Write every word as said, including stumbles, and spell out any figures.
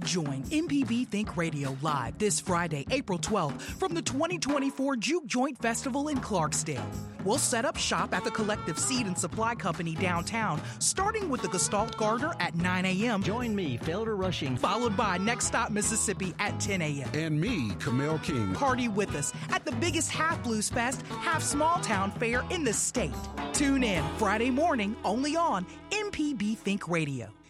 Join M P B Think Radio live this Friday, April twelfth, from the twenty twenty-four Juke Joint Festival in Clarksdale. We'll set up shop at the Collective Seed and Supply Company downtown, starting with the Gestalt Garter at nine a.m. Join me, Felder Rushing, followed by Next Stop Mississippi at ten a.m. And me, Kamel King. Party with us at the biggest half blues fest, half small town fair in the state. Tune in Friday morning only on M P B Think Radio.